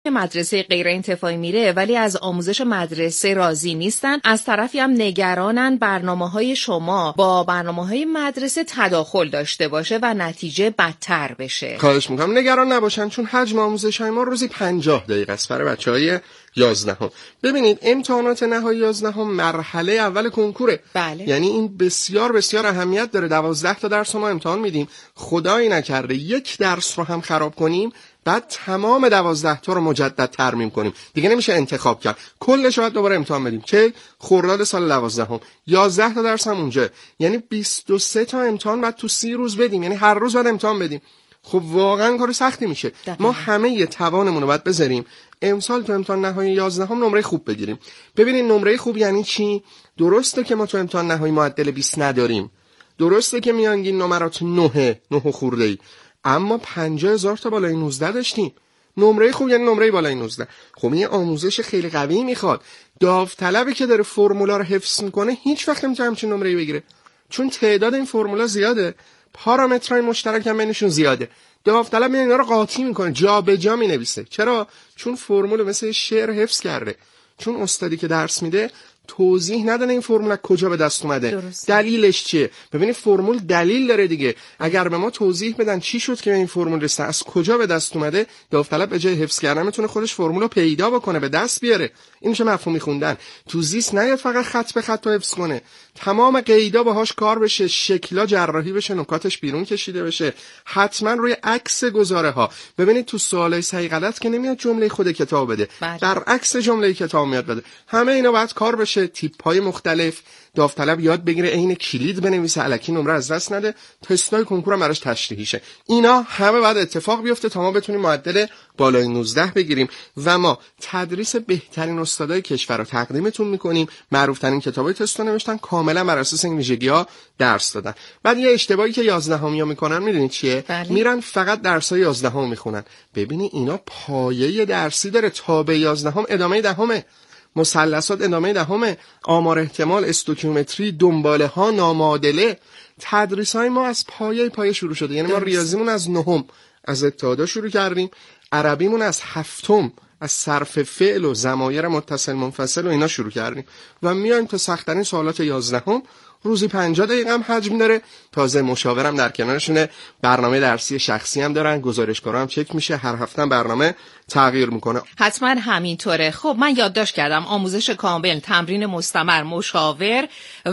مدرسه غیر انتفاعی میره ولی از آموزش مدرسه راضی نیستن، از طرفی هم نگرانن برنامه‌های شما با برنامه‌های مدرسه تداخل داشته باشه و نتیجه بدتر بشه. خواهش میکنم نگران نباشن، چون حجم آموزش‌های ما روزی 50 دقیقه است برای بچه‌های 11ام. ببینید امتحانات نهایی 11ام مرحله اول کنکوره. بله. یعنی این بسیار بسیار اهمیت داره. 12 تا درس ما امتحان میدیم، خدایی نکرده یک درس رو هم خراب کنیم بعد تمام 12 تا رو مجدد ترمیم کنیم، دیگه نمیشه انتخاب کرد، کلش رو باید دوباره امتحان بدیم. چه خرداد سال 12ام 11 تا درس هم اونجا، یعنی 23 تا امتحان بعد تو 30 روز بدیم، یعنی هر روز باید امتحان بدیم. خب واقعا کار سختی میشه. ما همه توانمون رو باید بذاریم امسال تو امتحان نهایی 11ام نمره خوب بگیریم. ببینید نمره خوب یعنی چی؟ درسته که ما تو امتحان نهایی معدل 20 نداریم، درسته که میانگین نمرات 9 خورده‌ای، اما 50,000 تا بالای 19 داشتیم. نمره خوب یعنی نمره بالای 19. خب این آموزش خیلی قوی میخواد. داوطلبی که داره فرمولا رو حفظ میکنه هیچ وقت نمیتونه همچین نمره‌ای بگیره، چون تعداد این فرمولا زیاده، پارامترهای مشترک هم بینشون زیاده. داوطلب اینا رو قاطی میکنه، جا به جا مینویسه. چرا؟ چون فرمول مثل شعر حفظ کرده، چون استادی که درس میده توضیح ندن این فرمول کجا به دست اومده، درسته. دلیلش چیه. ببینید فرمول دلیل داره دیگه. اگر به ما توضیح بدن چی شد که به این فرمول رسیدن، از کجا به دست اومده، داوطلب به جای حفظ کردن میتونه خودش فرمول رو پیدا بکنه، به دست بیاره. این میشه مفهومی خوندن. تو زیست نیاد فقط خط به خط حفظ کنه، تمام قیدا باهاش کار بشه، شکلا جراحی بشه، نکاتش بیرون کشیده بشه، حتما روی عکس گزاره ها. ببینید تو سوالای صحیح غلط که نمیاد جمله خود کتاب بده، در عکس جمله کتاب میاد بده. همه اینا باید کار بشه، تیپ‌های مختلف داوطلب یاد بگیره، عین کلید بنویسه، الکی نمره از دست نده، تستای کنکور هم براش تشریحی شه. اینا همه باید اتفاق بیفته تا ما بتونیم معدل بالای 19 بگیریم و ما تدریس بهترین استادای کشور رو تقدیمتون میکنیم. معروف ترین کتابای تست نوشتن، کاملا بر اساس این ویژگی‌ها درس دادن. بعد یه اشتباهی که 11می‌ها میکنن میدونید چیه؟ میرن فقط درسای 11ام میخونن. ببینید اینا پایه درسی داره، تا به 11ام ادامه دهمه، مثلثات ادامه دهمه، آمار احتمال، استوکیومتری، دنباله ها، نامعادله. تدریس های ما از پایه شروع شده. یعنی ما ریاضیمون از 9 از ابتدا شروع کردیم، عربیمون از 7 از صرف فعل و ضمایر متصل منفصل و اینا شروع کردیم و میایم تا سخت‌ترین سوالات 11ام. روزی 50 دقیقه هم حجم داره. تازه مشاورم در کنارشونه، برنامه درسی شخصی هم دارن، گزارشگارا هم چک میشه، هر هفته برنامه تغییر میکنه. حتما همینطوره. خب من یادداشت کردم آموزش کامل، تمرین مستمر، مشاور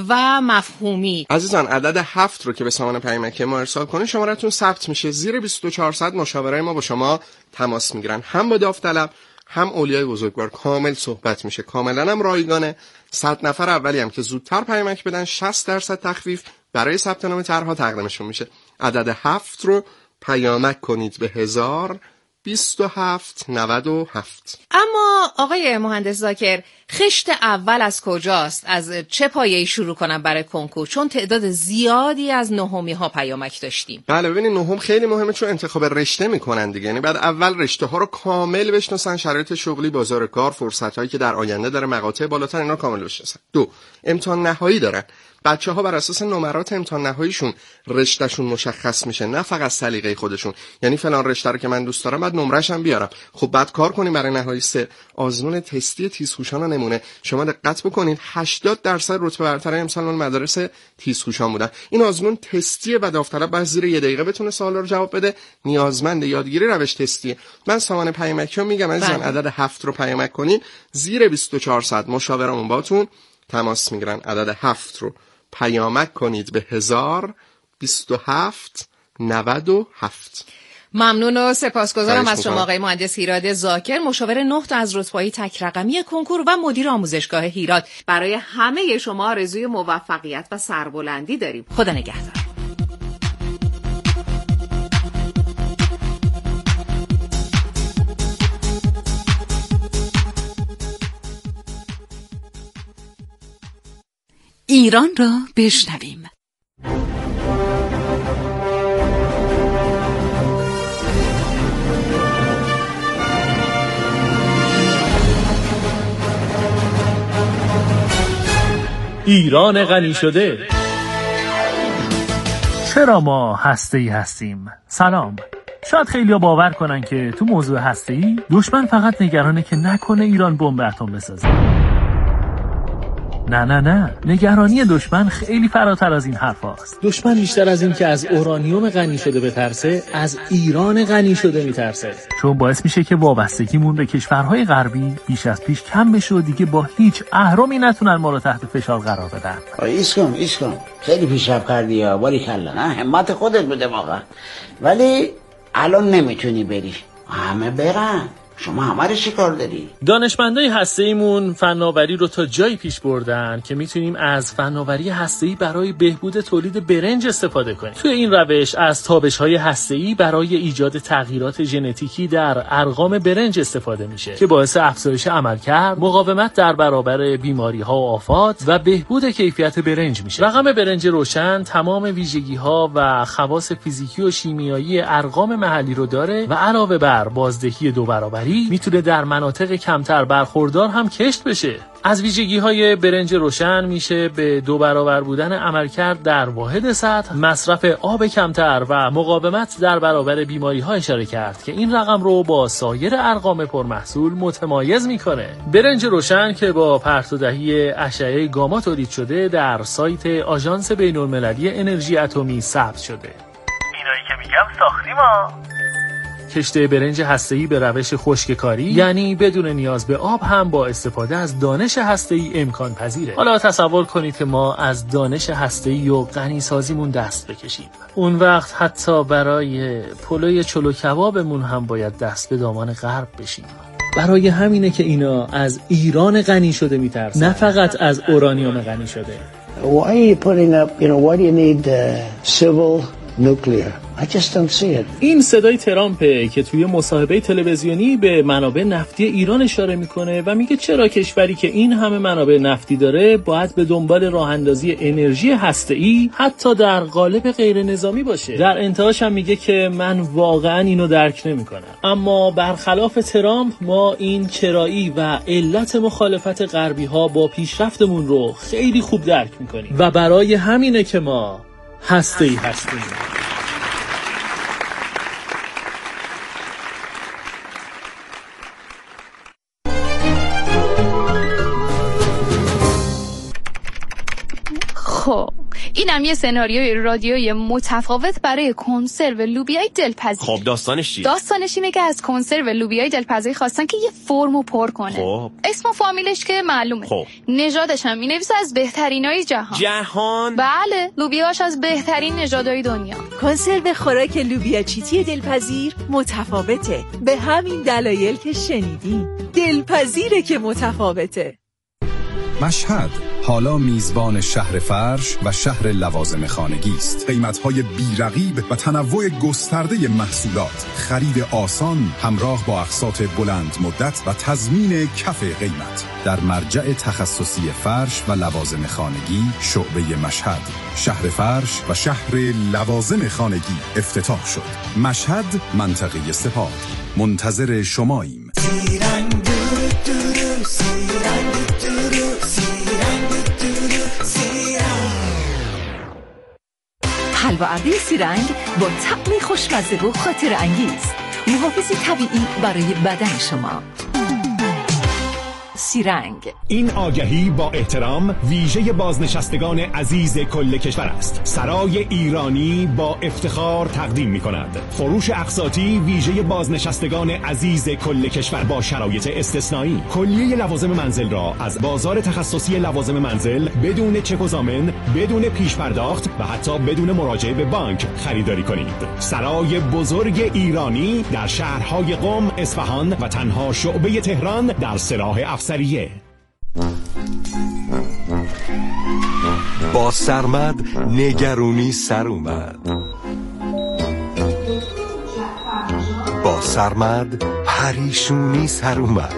و مفهومی. عزیزان عدد 7 رو که به سامان پیامکی ما ارسال کنید شماره‌تون ثبت میشه. زیر 24 ساعت مشاورای ما با شما تماس میگیرن، هم با داوطلب هم اولیای بزرگوار. کامل صحبت میشه، کاملا هم رایگانه. 100 نفر اولی هم که زودتر پیامک بدن 60% تخفیف برای ثبت نام طرح‌ها تقدیمشون میشه. عدد 7 رو پیامک کنید به 102797. اما آقای مهندس ذاکر، خشت اول از کجاست؟ از چه پایه‌ای شروع کنم برای کنکور؟ چون تعداد زیادی از نهمی‌ها پیامک داشتیم. بله ببینید نهم خیلی مهمه، چون انتخاب رشته میکنن دیگه. یعنی بعد اول رشته ها رو کامل بشناسن، شرایط شغلی، بازار کار، فرصت‌هایی که در آینده داره، مقاطع بالاتر، اینا کامل بشناسن. 2 امتحان نهایی دارن. بچه‌ها بر اساس نمرات امتحان نهاییشون رشتهشون مشخص میشه، نه فقط سلیقه خودشون. یعنی فلان رشته رو که من دوست دارم بعد نمره‌ش هم بیارم. خب بعد کار کنیم برای نهایی. 3 آزمون تستی تیزهوشان نمونه. شما دقت بکنید 80% رتبه برتر امسال مدارس تیزهوشان بودن. این آزمون تستیه و داوطلب بعد زیر 1 دقیقه بتونه سوالا رو جواب بده. نیازمند یادگیری روش تستیه. من سامان پیامکی رو میگم عزیزان عدد 7 رو پیامک کنین، زیر 24 ساعت مشاورمون باتون تماس میگیرن. عدد 7 رو پیامک کنید به 102797. ممنون و سپاسگزارم از شما آقای مهندس هیراد ذاکر، مشاور 9 تا از رتبه‌های تک رقمی کنکور و مدیر آموزشگاه هیراد. برای همه شما آرزوی موفقیت و سربلندی داریم. خدا نگهدار. ایران را بشنویم. ایران غنی شده. چرا ما هسته‌ای هستیم؟ سلام، شاید خیلیا باور کنن که تو موضوع هسته‌ای دشمن فقط نگرانه که نکنه ایران بمب اتم بسازه. نه، نگرانی دشمن خیلی فراتر از این حرف هاست. دشمن بیشتر از این که از اورانیوم غنی شده بترسه، از ایران غنی شده میترسه، چون باعث میشه که وابستگیمون به کشورهای غربی بیش از پیش کم بشه و دیگه با هیچ اهرمی نتونن ما رو تحت فشار قرار بدن. ایس کن خیلی پیشرفت کردی یا باریکلا، نه همت خودت بوده واقعا، ولی الان نمیتونی بری، همه برن، شما همه رو چی کار داری؟ دانشمندای هسته‌ایمون فناوری رو تا جایی پیش بردن که میتونیم از فناوری هسته‌ای برای بهبود تولید برنج استفاده کنیم. توی این روش از تابش‌های هسته‌ای برای ایجاد تغییرات ژنتیکی در ارقام برنج استفاده میشه که باعث افزایش عملکرد، مقاومت در برابر بیماری‌ها و آفات و بهبود کیفیت برنج میشه. رقم برنج روشن تمام ویژگی‌ها و خواص فیزیکی و شیمیایی ارقام محلی رو داره و علاوه بر بازدهی 2 برابری میتونه در مناطق کمتر برخوردار هم کشت بشه. از ویژگی‌های برنج روشن میشه به 2 برابر بودن عملکرد در واحد سطح، مصرف آب کمتر و مقاومت در برابر بیماری‌ها اشاره کرد که این رقم رو با سایر ارقام پرمحصول متمایز میکنه. برنج روشن که با پرتودهی اشعه گاما تولید شده در سایت آژانس بین‌المللی انرژی اتمی ثبت شده. اینایی که میگم ساختیم ها. کشت برنج هسته‌ای به روش خشککاری، یعنی بدون نیاز به آب، هم با استفاده از دانش هسته‌ای امکان پذیره. حالا تصور کنید که ما از دانش هسته‌ای و غنی سازیمون دست بکشیم. اون وقت حتی برای پلوی چلو کبابمون هم باید دست به دامان غرب بشیم. برای همینه که اینا از ایران غنی شده میترسن، نه فقط از اورانیوم غنی شده. Why are you putting up, why do you need civil nuclear? I just don't see it. این صدای ترامپه که توی مصاحبه تلویزیونی به منابع نفتی ایران اشاره میکنه و میگه چرا کشوری که این همه منابع نفتی داره باید به دنبال راه اندازی انرژی هسته‌ای حتی در قالب غیر نظامی باشه. در انتهاش هم میگه که من واقعا اینو درک نمیکنم. اما برخلاف ترامپ ما این چرایی و علت مخالفت غربی ها با پیشرفتمون رو خیلی خوب درک میکنیم و برای همینه که ما هسته‌ای هستیم. خب اینم یه سناریوی رادیویی متفاوت برای کنسرو لوبیای دلپذیر. خب داستانش چیه؟ داستانش اینه که از کنسرو لوبیای دلپذیر خواستن که یه فرمو پر کنه. خب اسم و فامیلش که معلومه. خب نژادش هم می‌نویسه از بهترینای جهان. بله، لوبیاش از بهترین نژادهای دنیا. کنسرو خوراک لوبیا چیتی دلپذیر متفاوته. به همین دلایل که شنیدین، دلپذیره که متفاوته. مشهد حالا میزبان شهر فرش و شهر لوازم خانگی است. قیمت‌های بی‌رقیب و تنوع گسترده محصولات، خرید آسان همراه با اقساط بلند مدت و تضمین کف قیمت. در مرجع تخصصی فرش و لوازم خانگی شعبه مشهد، شهر فرش و شهر لوازم خانگی افتتاح شد. مشهد، منطقه سپاه. منتظر شماییم. حلوا ابری سیرنگ با طعمی خوشمزه و خاطر انگیز، محافظی طبیعی برای بدن شما. سیرنگ. این آگهی با احترام ویژه بازنشستگان عزیز کل کشور است. سرای ایرانی با افتخار تقدیم می کند فروش اقساطی ویژه بازنشستگان عزیز کل کشور با شرایط استثنایی. کلیه لوازم منزل را از بازار تخصصی لوازم منزل بدون چک و ضامن، بدون پیش پرداخت و حتی بدون مراجعه به بانک خریداری کنید. سرای بزرگ ایرانی در شهرهای قم، اصفهان و تنها شعبه تهران در سلاح افسریه. با سرمد نگرونی سر اومد، با سرمد پریشونی سر اومد،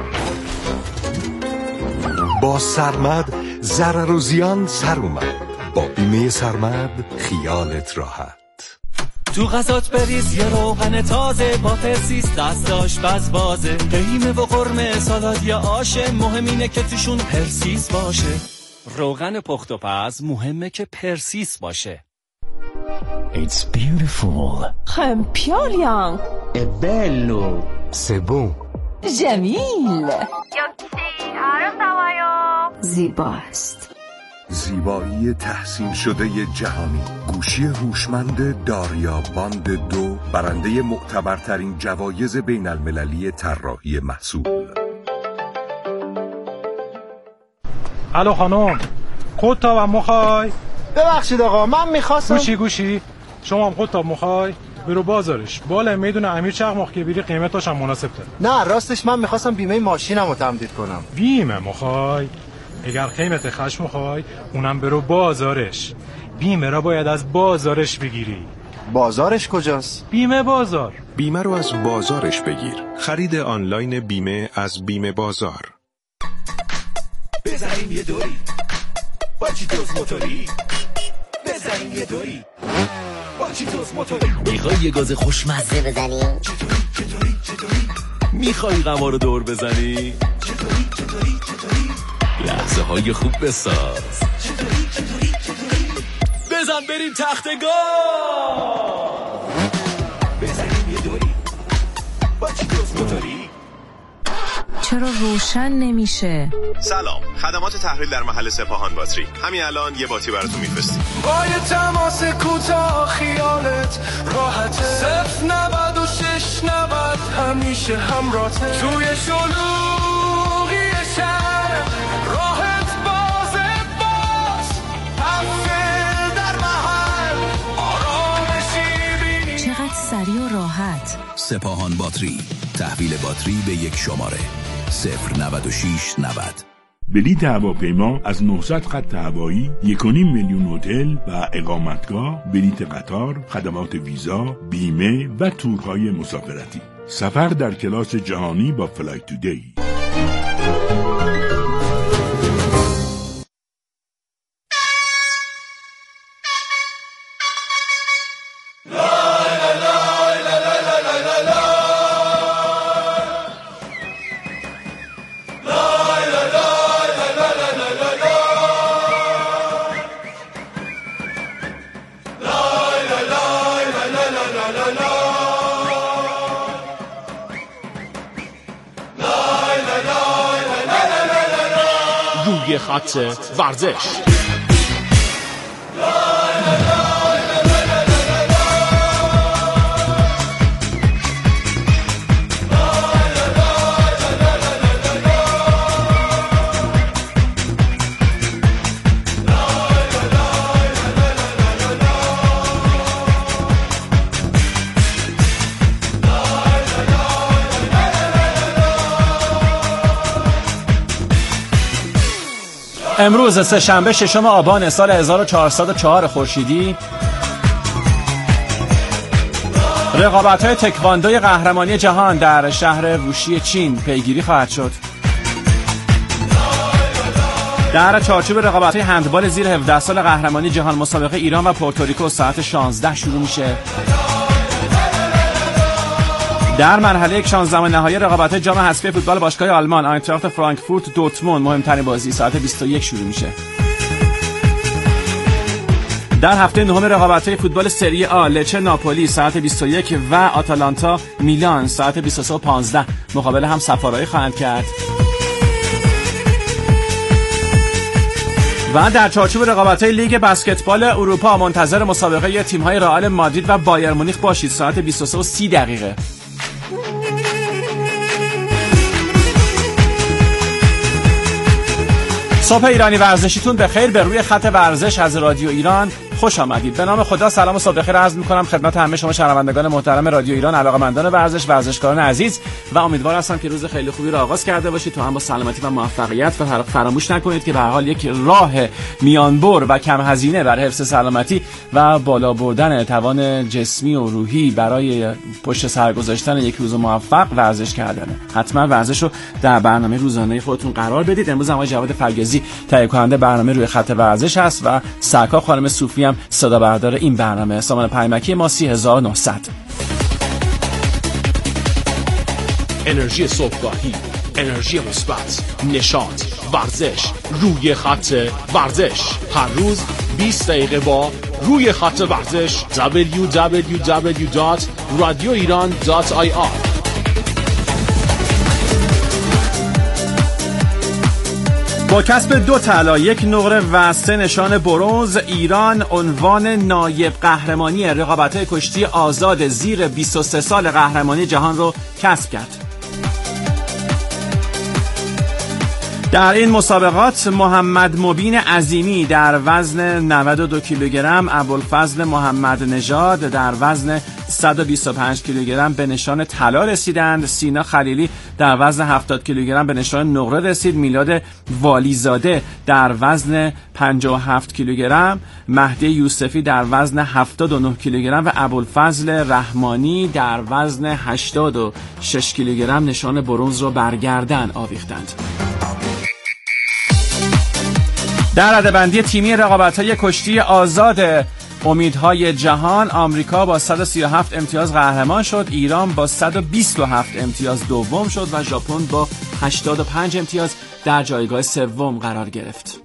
با سرمد ضرر و زیان سر اومد. با بیمه سرمد خیالت راحت. تو غذات بریز یه روغن تازه با پرسیس، دست آشپز بازه، قیمه و قرمه سالاد یا آشه، مهم اینه که توشون پرسیس باشه. روغن پخت و پز مهمه که پرسیس باشه. It's beautiful. خمپیالیان. È bello. C'est bon. جمیل. زیباست. زیبایی تحسین شده جهانی. گوشی هوشمند داریا باند 2 برنده معتبرترین جوایز بین المللی طراحی محصول. الو خانم، قطاب هم میخوای؟ ببخشید آقا، من میخواستم. گوشی شما هم قطاب میخوای؟ برو بازارش، بالا میدون امیر چقماق که بیری قیمتاش هم مناسب تر. نه راستش من میخواستم بیمه ماشینم رو تمدید کنم. بیمه میخوای؟ اگر قیمت خشم میخوای اونم برو بازارش. بیمه را باید از بازارش بگیری. بازارش کجاست؟ بیمه بازار. بیمه رو از بازارش بگیر. خرید آنلاین بیمه از بیمه بازار. بزنیم یه دوری با چیتوس موتوری. بزنیم یه دوری با چیتوس موتوری. میخوای یه گاز خوشمزه بزنی؟ چطوری؟ میخوای قمار رو دور بزنی؟ چطوری؟ لحظه های خوب بساز. چطوری؟ بزن بریم تختگاه. بزنیم یه دوری با چیتوس موتوری. چرا روشن نمیشه؟ سلام، خدمات تحویل در محل سپاهان باتری. همین الان یه باتری براتون میفرستیم. با یه تماس کوتاه خیالت راحته. 096 همیشه همراهته. توی شلوغی شهر راحت باز حفل در محل آرامشی بینی. چقدر سریع و راحت. سپاهان باتری، تحویل باتری به یک شماره 096 90. بلیط هواپیما از 900 خط هوایی، 1.5 میلیون هتل و اقامتگاه، بلیط قطار، خدمات ویزا، بیمه و تورهای مسافرتی. سفر در کلاس جهانی با فلایت تودی. روی خط ورزش. امروز سه‌شنبه 6 آبان سال 1404 خورشیدی، رقابت‌های تکواندوی قهرمانی جهان در شهر ووشی چین پیگیری خواهد شد. در چارچوب رقابت‌های هندبال زیر 17 سال قهرمانی جهان، مسابقه ایران و پورتوریکو ساعت 16 شروع میشه. در مرحله 16 نهایی رقابت‌های جام حذفی فوتبال باشگاه آلمان، آینتراخت فرانکفورت دوتموند، مهمترین بازی ساعت 21 شروع میشه. در هفته نهم رقابت‌های فوتبال سری آ، لچه ناپولی ساعت 21 و آتالانتا میلان ساعت 23:15 مقابل هم سفارایی خواهند کرد. و در چارچوب رقابت‌های لیگ بسکتبال اروپا منتظر مسابقه تیم‌های رئال مادرید و بایر مونیخ باشید ساعت 23:30. صبح ایرانی ورزشیتون به خیر. به روی خط ورزش از رادیو ایران خوش آمدید. به نام خدا سلام و صبح بخیر عرض می‌کنم خدمت همه شما شنوندگان محترم رادیو ایران، علاقه‌مندان ورزش، ورزشکاران عزیز، و امیدوار هستم که روز خیلی خوبی رو آغاز کرده باشید تو هم با سلامتی و موفقیت. و فراموش نکنید که به هر حال یک راه میانبر و کم هزینه برای حفظ سلامتی و بالا بردن توان جسمی و روحی برای پشت سر گذاشتن یک روز موفق ورزش کردنه. حتما ورزش رو در برنامه روزانه خودتون قرار بدید. امروز آقای جواد فرگزی تهیه کننده برنامه روی خط ورزش است و سرکار خانم صوفی هم صدا بردار این برنامه. سامان پیامکی ما 30900. انرژی صبحگاهی، انرژی مثبت، نشاط، ورزش، روی خط ورزش. هر روز 20 دقیقه با روی خط ورزش www.radioiran.ir. با کسب 2 طلا، 1 نقره و 3 نشان برنز، ایران عنوان نایب قهرمانی رقابت‌های کشتی آزاد زیر 23 سال قهرمانی جهان رو کسب کرد. در این مسابقات محمد مبین عظیمی در وزن 92 کیلوگرم، ابوالفضل محمد نژاد در وزن 125 کیلوگرم به نشان طلا رسیدند. سینا خلیلی در وزن 70 کیلوگرم به نشان نقره رسید. میلاد والیزاده در وزن 57 کیلوگرم، مهدی یوسفی در وزن 79 کیلوگرم و ابوالفضل رحمانی در وزن 86 کیلوگرم نشان برنز را بر گردن آویختند. در رده‌بندی تیمی رقابت‌های کشتی آزاد امیدهای جهان، آمریکا با 137 امتیاز قهرمان شد، ایران با 127 امتیاز دوم شد و ژاپن با 85 امتیاز در جایگاه سوم قرار گرفت.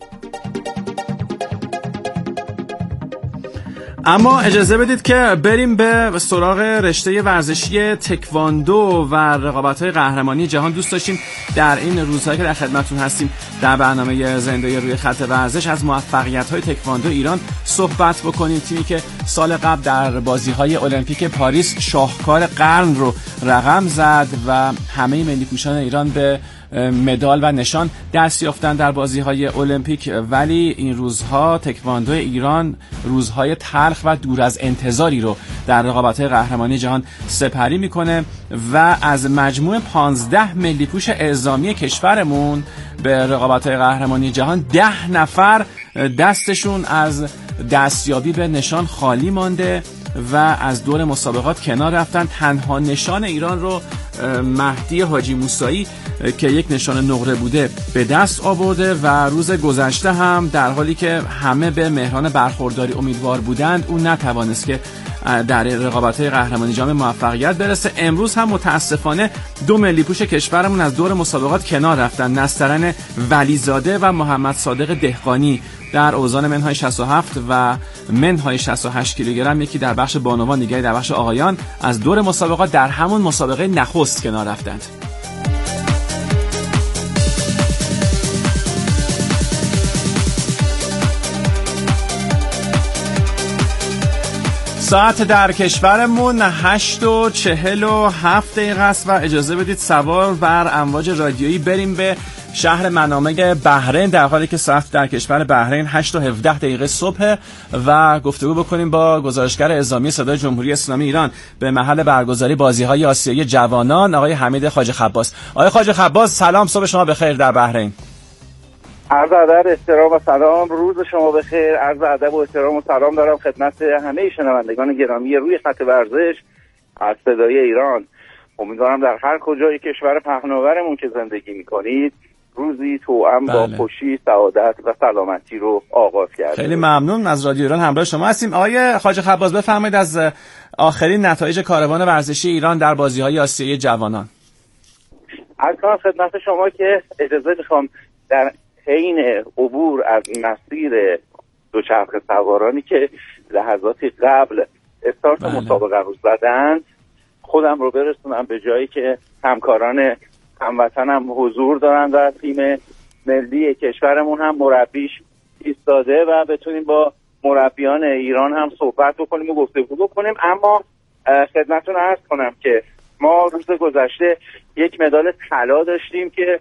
اما اجازه بدید که بریم به سراغ رشته ورزشی تکواندو و رقابت‌های قهرمانی جهان. دوست داشتیم در این روزهایی که در خدمتتون هستیم در برنامه زنده روی خط ورزش از موفقیت‌های تکواندو ایران صحبت بکنیم. تیمی که سال قبل در بازی‌های المپیک پاریس شاهکار قرن رو رقم زد و همه ملی‌پوشان ایران به مدال و نشان دست یافتن در بازی‌های المپیک، ولی این روزها تکواندو ایران روزهای تلخ و دور از انتظاری رو در رقابت‌های قهرمانی جهان سپری میکنه و از مجموع 15 ملی‌پوش اعزامی کشورمون به رقابت‌های قهرمانی جهان 10 نفر دستشون از دستیابی به نشان خالی مانده و از دور مسابقات کنار رفتن. تنها نشان ایران رو مهدی حاجی موسایی که یک نشان نقره بوده به دست آورده و روز گذشته هم در حالی که همه به مهران برخورداری امیدوار بودند اون نتوانست که در رقابت‌های قهرمانی جام موفقیت برسه. امروز هم متاسفانه 2 ملی‌پوش کشورمون از دور مسابقات کنار رفتن، نسترن ولیزاده و محمد صادق دهقانی در اوزان منهای 67 و منهای 68 کیلوگرم، یکی در بخش بانوان دیگری در بخش آقایان، از دور مسابقات در همون مسابقه نخست کنار رفتند. ساعت در کشورمون 8:47 است و اجازه بدید سوار بر امواج رادیویی بریم به شهر منامه بحرین، در حالی که ساعت در کشور بحرین 8:17 صبح و گفتگو بکنیم با گزارشگر اعزامی صدای جمهوری اسلامی ایران به محل برگزاری بازی‌های آسیایی جوانان، آقای حمید خواجه خباس. آقای خواجه خباس سلام، صبح شما بخیر در بحرین. عرض ادب، احترام و سلام، روز شما بخیر. عرض ادب و احترام و سلام دارم خدمت همه شنوندگان گرامی روی خط ورزش از صدای ایران. امیدوارم در هر کجای کشور پهناورمون که زندگی میکنید روزی توأم با خوشی، سعادت و سلامتی رو آغاز کردید. خیلی ممنون، از رادیو ایران همراه شما هستیم. آقای خواجه خباس بفرمایید از آخرین نتایج کاروان ورزشی ایران در بازی‌های آسیایی جوانان. عرض کنم خدمت شما که اجازه میخوام در حین عبور از مسیر دوچرخه سوارانی که لحظاتی قبل استارت مسابقه رو زدند خودم رو برسونم به جایی که همکاران هموطنم حضور دارن و تیم ملی کشورمون هم مربیش ایستاده و بتونیم با مربیان ایران هم صحبت بکنیم و گفتگو بکنیم. اما خدمتتون عرض کنم که ما روز گذشته یک مدال طلا داشتیم که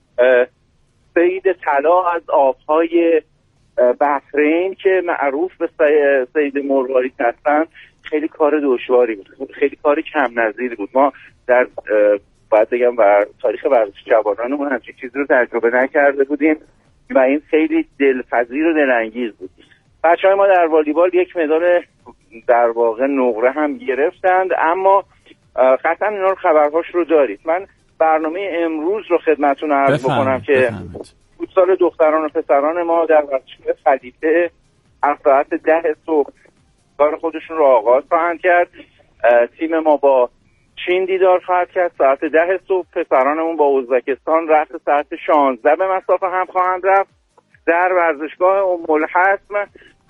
صید طلا از آبهای بحرین که معروف به صید مروارید هستن خیلی کار دشواری بود، خیلی کار کم نظیری بود. ما در باید بگم و تاریخ ورزش جوانانمون همچین چیزی رو تجربه نکرده بودیم و این خیلی دلپذیر و دلانگیز بود. بچه‌های ما در والیبال یک مدال در واقع نقره هم گرفتند، اما قطعا اینا رو خبرهاش رو دارید. من برنامه امروز رو خدمتتون عرض بکنم که فوتسال دختران و پسران ما در ورزشگاه خلیفه از ساعت 10 صبح کار خودشون رو آغاز خواهند کرد. تیم ما با چین دیدار خواهد کرد ساعت 10 صبح. پسرانمون با ازبکستان رأس ساعت 16 به مسافه هم خواهند رفت. در ورزشگاه ام الحسم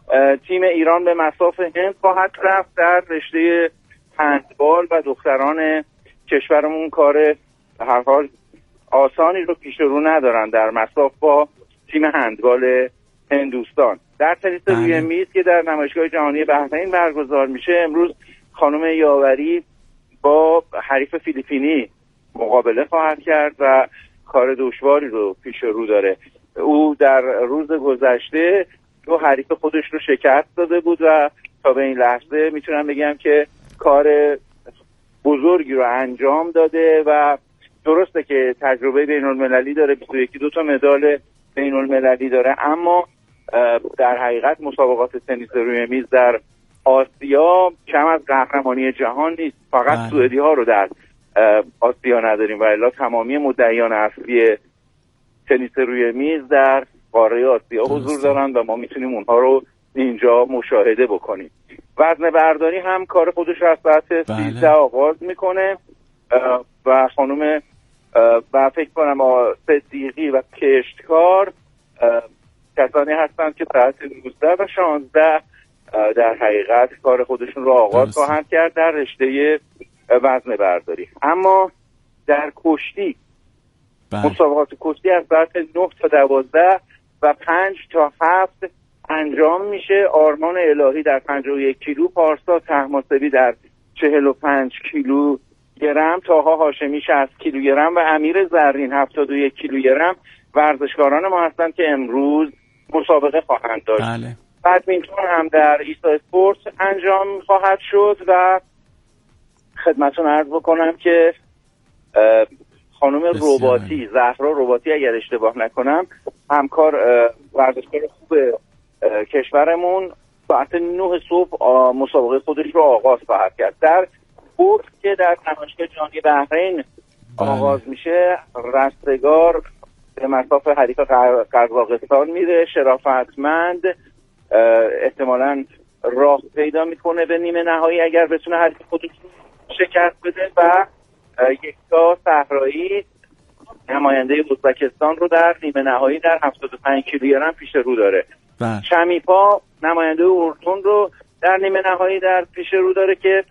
تیم ایران به مصاف هند خواهد رفت در رشته هندبال و دختران کشورمون کار به هر حال آسانی رو پیش رو ندارن در مصاف با تیم هندبال هندوستان. در تنیس روی میز که در نمایشگاه جهانی بحرین برگزار میشه، امروز خانم یاوری با حریف فیلیپینی مقابله خواهد کرد و کار دشواری رو پیش رو داره. او در روز گذشته 2 حریف خودش رو شکست داده بود و تا به این لحظه میتونم بگم که کار بزرگی رو انجام داده و درسته که تجربه بین المللی داره، 22 تا مدال بین المللی داره، اما در حقیقت مسابقات تنیس روی میز در آسیا کم از قهرمانی جهان نیست. فقط سوئدی ها رو در آسیا نداریم و الا تمامی مدعیان اصلی تنیس روی میز در قاره آسیا حضور دارن و ما میتونیم اونها رو اینجا مشاهده بکنیم. وزنه برداری هم کار خودش رو از ساعت 13 آغاز میکنه و خانم و فکر کنم صدیقی و کشتکار کسانی هستند که ساعت 19 و 16 در حقیقت کار خودشون رو آغاز خواهند کرد در رشته وزنه برداری. اما در کشتی مسابقات کشتی از ساعت 9 تا 12 و 5 تا 7 انجام میشه. آرمان الهی در 51 کیلو، پارسا طهماسبی در 45 کیلو گرم، طاها هاشمی 60 کیلوگرم و امیر زرین 71 کیلوگرم ورزشکاران ما هستند که امروز مسابقه خواهند داشت. بادمینتون هم در ایستا اسپورت انجام خواهد شد و خدمتتون عرض بکنم که خانم رباطی، زهرا رباطی اگر اشتباه نکنم، همکار ورزشکار خوب کشورمون ساعت 9 صبح مسابقه خودش رو آغاز خواهد کرد. در بوکس که در نمایشگاه جهانی بحرین آغاز میشه، رستگار به مصاف حریف قزاقستان میره. شرافتمند احتمالاً راه پیدا میکنه به نیمه نهایی اگر بتونه حریف خودش شکست بده و یکتا صحرایی نماینده ازبکستان رو در نیمه نهایی در 75 کیلوگرم پیش رو داره. شمیپا نماینده اردن رو در نیمه نهایی در پیش رو داره که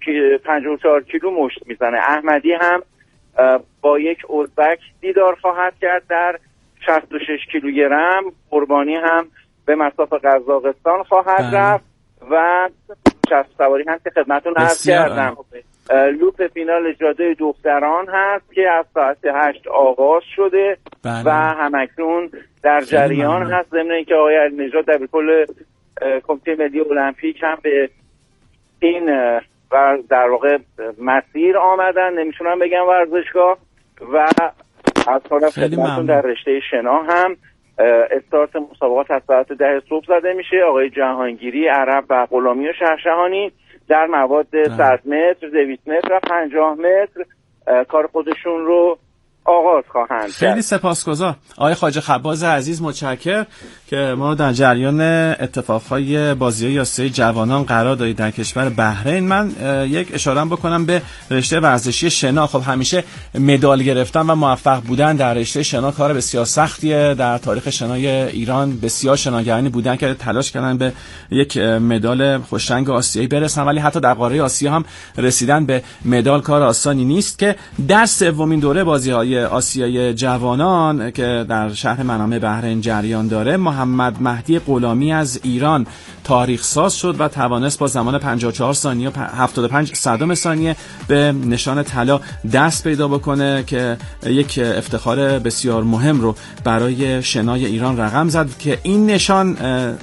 54 کیلو مشت میزنه. احمدی هم با یک ازبک دیدار خواهد کرد در 66 کیلوگرم. قربانی هم به مصاف قزاقستان خواهد رفت و چسب سواری هم که خدمتتون عرض کردم. لوپ فینال جاده دختران هست که از ساعت 8 آغاز شده و همکنون در جریان هست. ضمن اینکه آقای علی‌نژاد دبیرکل کمیته ملی المپیک هم به این و در واقع مسیر آمدن، نمیتونم بگم ورزشگاه، و از طرف خدمتتون در رشته شنا هم استارت مسابقات از ساعت 10 صبح زده میشه. آقای جهانگیری، عرب و غلامی و شهشهانی در مواد 100 متر، 200 متر و 50 متر کار خودشون رو آغاز خواهند کرد. خیلی سپاسگزار آقای خواجه خباز عزیز، متشکرم که ما در جریان اتفاقهای بازی‌های آسیای جوانان قرار دارید در کشور بحرین. من یک اشاره بکنم به رشته ورزشی شنا. خب همیشه مدال گرفتن و موفق بودن در رشته شنا کار بسیار سختیه. در تاریخ شنای ایران بسیار شناگرانی بودن که تلاش کردن به یک مدال خوشرنگ آسیایی برسن، ولی حتی در قاره آسیا هم رسیدن به مدال کار آسانی نیست. که در سومین دوره بازی‌های آسیای جوانان که در شهر منامه بحرین جریان داره، محمد مهدی غلامی از ایران تاریخ ساز شد و توانست با زمان 54 ثانیه و 75 صدم ثانیه به نشان طلا دست پیدا بکنه که یک افتخار بسیار مهم رو برای شنای ایران رقم زد که این نشان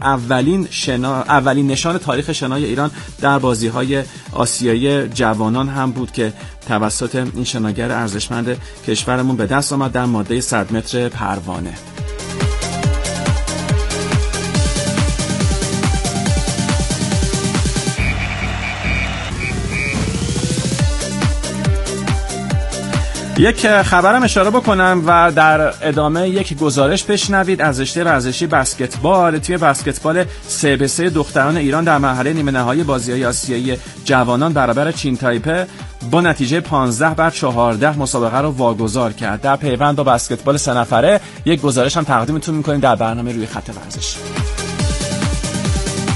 اولین نشان تاریخ شنای ایران در بازی‌های آسیایی جوانان هم بود که توسط این شناگر ارزشمند کشورمون به دست آمد در ماده 100 متر پروانه. یک خبرم اشاره بکنم و در ادامه یک گزارش بشنوید از رشته ورزشی بسکتبال. تیم بسکتبال 3x3 دختران ایران در مرحله نیمه نهایی بازی‌های آسیایی جوانان برابر چین تایپه با نتیجه 15-14 مسابقه رو واگذار کرد. در پیوند با بسکتبال 3 نفره یک گزارش هم تقدیمتون می‌کنیم در برنامه روی خط ورزش.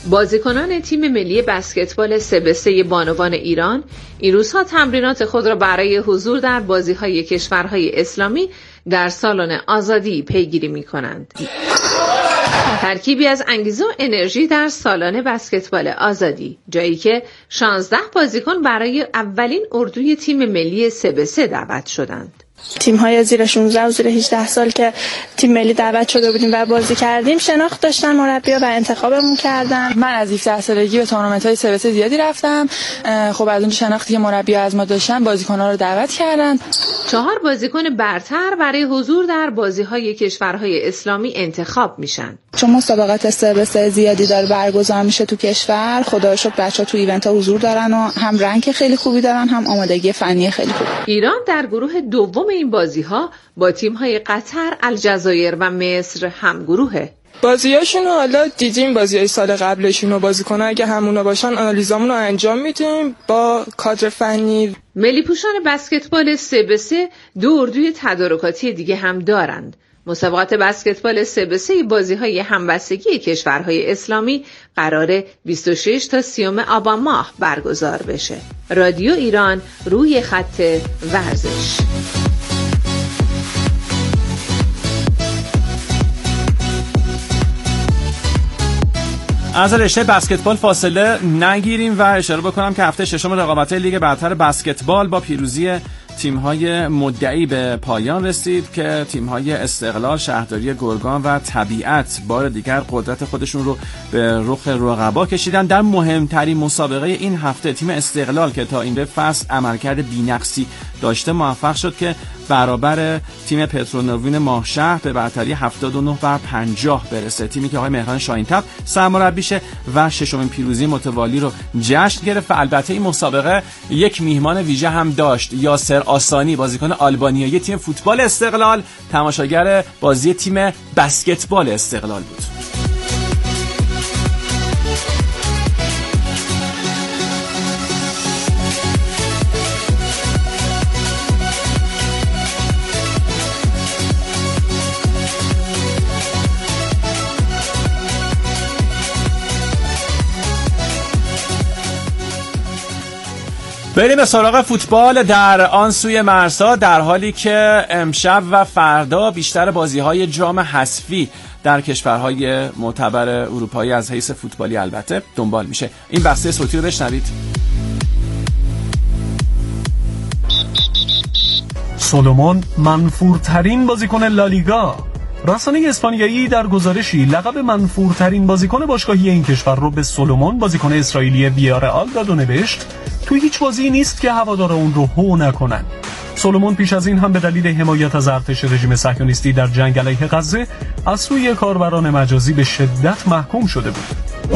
بازیکنان تیم ملی بسکتبال 3x3 بانوان ایران این روزها تمرینات خود را برای حضور در بازی‌های کشورهای اسلامی در سالن آزادی پیگیری می‌کنند. ترکیبی از انگیزه و انرژی در سالن بسکتبال آزادی، جایی که 16 بازیکن برای اولین اردوی تیم ملی 3x3 دعوت شدند. تیم‌های زیر 16 و زیر 18 سال که تیم ملی دعوت شده بودیم و بازی کردیم شناخت داشتن مربی‌ها و انتخابمون کردن. من از 17 سالگی به تورنمنت‌های 3x3 زیادی رفتم. خب از اون شناختی که مربی‌ها از ما داشتن بازیکن‌ها رو دعوت کردن. 4 بازیکن برتر برای حضور در بازی‌های کشورهای اسلامی انتخاب میشن. چون مسابقات 3x3 زیادی داره برگزار میشه تو کشور، خدا رو شکر بچه‌ها تو ایونت‌ها حضور دارن و هم رنک خیلی خوبی دارن هم آمادگی فنی خیلی خوب. ایران در گروه دوم این بازی‌ها با تیم‌های قطر، الجزایر و مصر همگروهه. بازیاشون رو حالا دیدیم، بازیای سال قبلشون رو بازیکن‌ها اگه همونا باشن آنالیزامون رو انجام میدیم با کادر فنی. ملی پوشان بسکتبال 3x3 دو اردوی تدارکاتی دیگه هم دارند. مسابقات بسکتبال 3x3 بازی‌های همبستگی کشورهای اسلامی قراره 26 تا 30 آبان ماه برگزار بشه. رادیو ایران روی خط ورزش. از رشته بسکتبال فاصله نگیریم و اشاره بکنم که هفته ششم رقابت‌های لیگ برتر بسکتبال با پیروزی تیم‌های مدعی به پایان رسید که تیم‌های استقلال، شهرداری گرگان و طبیعت بار دیگر قدرت خودشون رو به رخ رقبا کشیدن. در مهمترین مسابقه این هفته تیم استقلال که تا این به فصل عملکرد بی‌نقصی داشته موفق شد که برابر تیم پترونوین ماهشهر به برتری 79-50 برسه. تیمی که آقای مهران شاهین‌طبع سرمربیشه و ششمین پیروزی متوالی رو جشن گرفت. و البته این مسابقه یک میهمان ویژه هم داشت. یاسر آسانی بازیکن آلبانیایی تیم فوتبال استقلال تماشاگر بازی تیم بسکتبال استقلال بود. بریم به سراغ فوتبال در آن سوی مرزها، در حالی که امشب و فردا بیشتر بازی‌های جام حذفی در کشورهای معتبر اروپایی از حیث فوتبالی البته دنبال میشه. این بحث صوتی رو بشنوید. سولومون منفورترین بازیکن لالیگا. رسانه اسپانیایی در گزارشی لقب منفورترین بازیکن باشگاهی این کشور رو به سولومون بازیکن اسرائیلی ویارئال داد و نوشت تو هیچ بازی نیست که هوادار اون رو هو نکنن. سولومون پیش از این هم به دلیل حمایت از ارتش رژیم صهیونیستی در جنگ علیه غزه از سوی کاربران مجازی به شدت محکوم شده بود.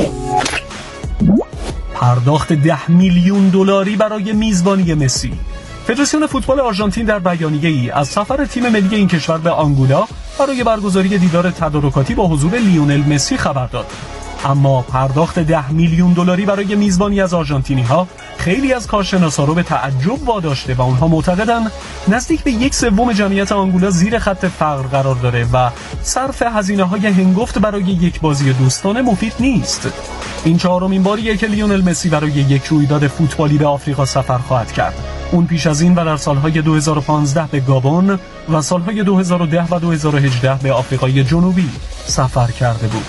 پرداخت 10 میلیون دلاری برای میزبانی مسی. فدراسیون فوتبال آرژانتین در بیانیه‌ای از سفر تیم ملی این کشور به آنگولا برای برگزاری دیدار تدارکاتی با حضور لیونل مسی خبر داد. اما پرداخت 10 میلیون دلاری برای میزبانی از آرژانتینی‌ها خیلی از کارشناسا رو به تعجب واداشته و اونها معتقدند نزدیک به 1/3 جمعیت آنگولا زیر خط فقر قرار داره و صرف هزینه‌های هنگفت برای یک بازی دوستانه مفید نیست. این چهارمین باریه که لیونل مسی برای یک رویداد فوتبالی به آفریقا سفر خواهد کرد. اون پیش از این و در سالهای 2015 به گابون و سالهای 2010 و 2018 به آفریقای جنوبی سفر کرده بود.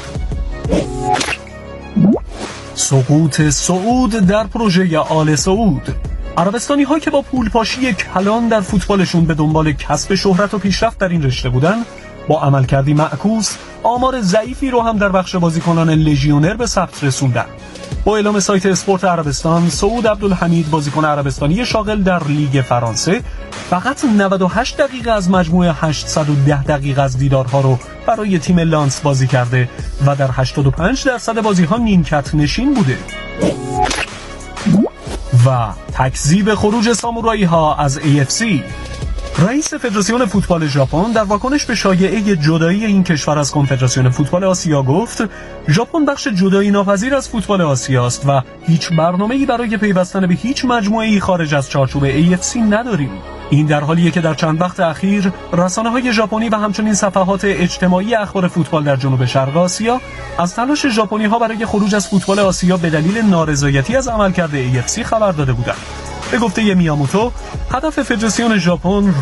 سقوط سعود در پروژه آل سعود. عربستانی ها که با پولپاشی کلان در فوتبالشون به دنبال کسب شهرت و پیشرفت در این رشته بودن، با عملکردی معکوس آمار ضعیفی رو هم در بخش بازیکنان لژیونر به ثبت رسوندن. با اعلام سایت اسپورت عربستان، سعود عبدالحمید بازیکن عربستانی شاغل در لیگ فرانسه فقط 98 دقیقه از مجموع 810 دقیقه از دیدارها رو برای تیم لانس بازی کرده و در 85% بازی‌ها نیمکت نشین بوده. و تکذیب خروج سامورایی‌ها از AFC. رئیس فدراسیون فوتبال ژاپن در واکنش به شایعه جدایی این کشور از کنفدراسیون فوتبال آسیا گفت ژاپن بخش جدایی ناپذیر از فوتبال آسیا است و هیچ برنامه‌ای برای پیوستن به هیچ مجموعه‌ای خارج از چارچوب AFC نداریم. این در حالیه که در چند وقت اخیر رسانه‌های ژاپنی و همچنین صفحات اجتماعی اخبار فوتبال در جنوب شرق آسیا از تلاش ژاپنی‌ها برای خروج از فوتبال آسیا به دلیل نارضایتی از عملکرد AFC خبر داده بودند. به گفته میاموتو، هدف فدراسیون ژاپن